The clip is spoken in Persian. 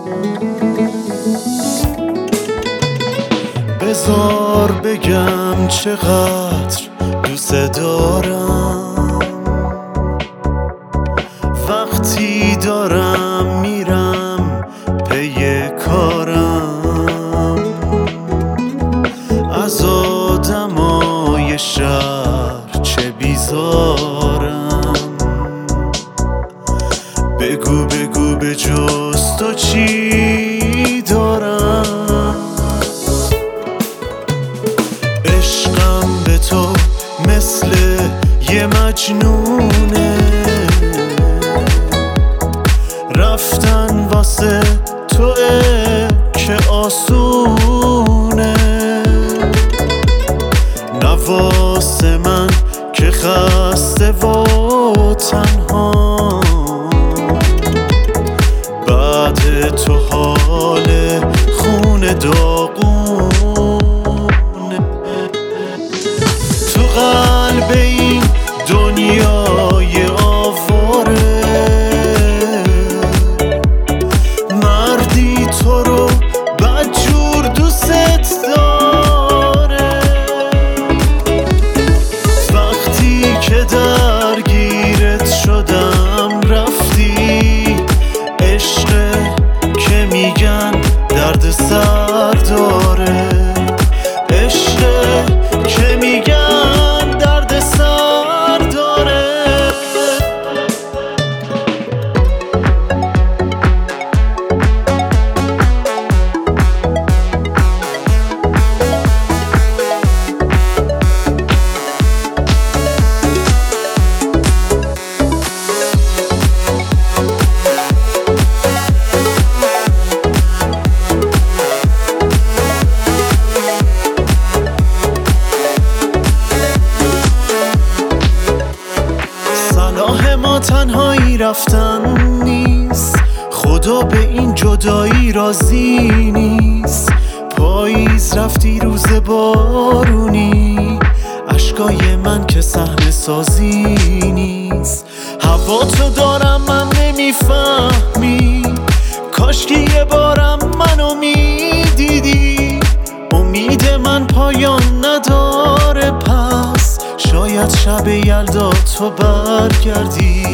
بذار بگم چقدر دوست دارم، وقتی دارم میرم پی کارم، از آدمای شهر چه بیزارم. بگو بگو به جز تو چی دارم. عشقم به تو مثل یه مجنونه، رفتن واسه توه که آسونه، نواسه من که خسته و تنها، بعد تو حال خون داغونه. تو قلب این دنیای آواره، مردی تو رو بدجور دوست داره. وقتی که درگیرت شدم رفتی، عشق که میگن درد سر داره، عشق که میگن درد سر داره. ما تنهایی رفتن نیست، خدا به این جدایی راضی نیست. پاییز رفتی روز بارونی، اشکای من که صحنه سازی نیست. هوا تو دارم من نمیفهمی، کاش که یه بارم منو میدیدی. امید من پایان نداره، پس شاید شب یلدا تو برگردی.